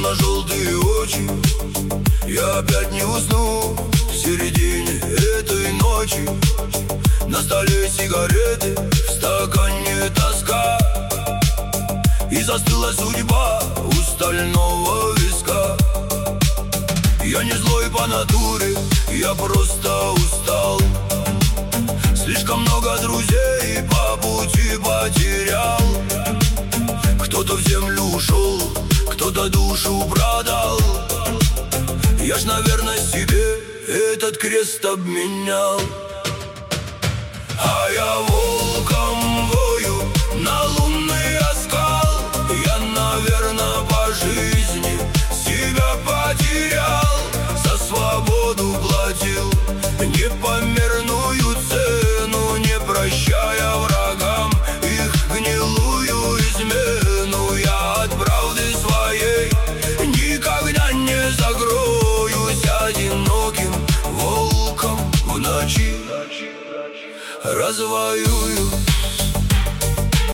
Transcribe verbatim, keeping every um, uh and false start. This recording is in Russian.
темно-желтые очи. Я опять не усну в середине этой ночи. На столе сигареты, в стакане тоска, и застыла судьба у стального виска. Я не злой по натуре, я просто устал. Слишком много друзей по пути потерял. Кто-то в землю ушел, кто-то душу продал. Я ж, наверное, себе этот крест обменял. А я волком вою на лунный оскал. Я, наверное, по жизни себя потерял. За свободу платил непомерную цену, не прощая врагам их гнилую измену. Я от правды своей никогда не закроюсь одиноким волком в ночи. Развоюю